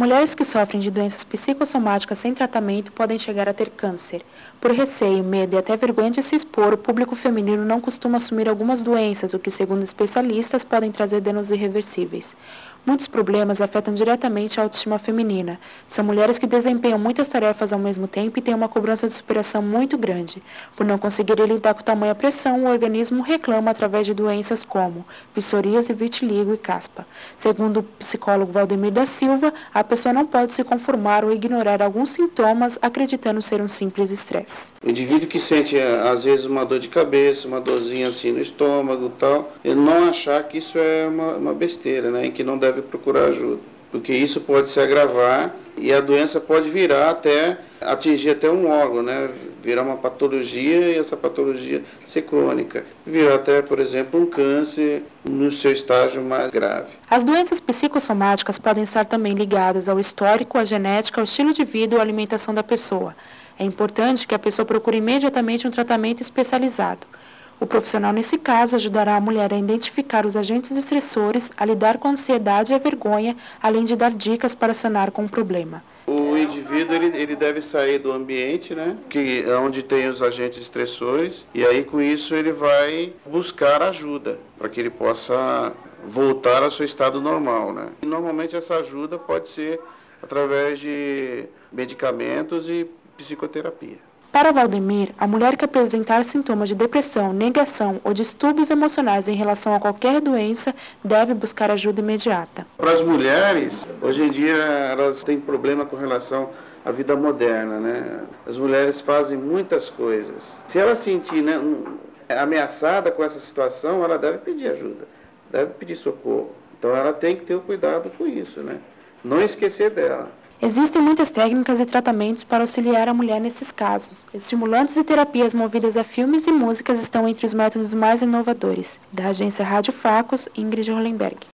Mulheres que sofrem de doenças psicossomáticas sem tratamento podem chegar a ter câncer. Por receio, medo e até vergonha de se expor, o público feminino não costuma assumir algumas doenças, o que, segundo especialistas, podem trazer danos irreversíveis. Muitos problemas afetam diretamente a autoestima feminina. São mulheres que desempenham muitas tarefas ao mesmo tempo e têm uma cobrança de superação muito grande. Por não conseguirem lidar com tamanha pressão, o organismo reclama através de doenças como psoríase, vitiligo e caspa. Segundo o psicólogo Valdemir da Silva, a pessoa não pode se conformar ou ignorar alguns sintomas acreditando ser um simples estresse. O indivíduo que sente às vezes uma dor de cabeça, uma dorzinha assim no estômago e tal, ele não achar que isso é uma besteira, né, e que não deve procurar ajuda, porque isso pode se agravar e a doença pode virar até, atingir até um órgão, né, virar uma patologia e essa patologia ser crônica, virar até, por exemplo, um câncer no seu estágio mais grave. As doenças psicossomáticas podem estar também ligadas ao histórico, à genética, ao estilo de vida ou à alimentação da pessoa. É importante que a pessoa procure imediatamente um tratamento especializado. O profissional, nesse caso, ajudará a mulher a identificar os agentes estressores, a lidar com a ansiedade e a vergonha, além de dar dicas para sanar com o problema. O indivíduo ele deve sair do ambiente, né, que é onde tem os agentes estressores, e aí com isso ele vai buscar ajuda para que ele possa voltar ao seu estado normal, né? E normalmente essa ajuda pode ser através de medicamentos e psicoterapia. Para Valdemir, a mulher que apresentar sintomas de depressão, negação ou distúrbios emocionais em relação a qualquer doença deve buscar ajuda imediata. Para as mulheres, hoje em dia elas têm problema com relação à vida moderna, né? As mulheres fazem muitas coisas. Se ela sentir, né, ameaçada com essa situação, ela deve pedir ajuda, deve pedir socorro. Então ela tem que ter o cuidado com isso, né? Não esquecer dela. Existem muitas técnicas e tratamentos para auxiliar a mulher nesses casos. Estimulantes e terapias movidas a filmes e músicas estão entre os métodos mais inovadores. Da agência Rádio Facos, Ingrid Hollenberg.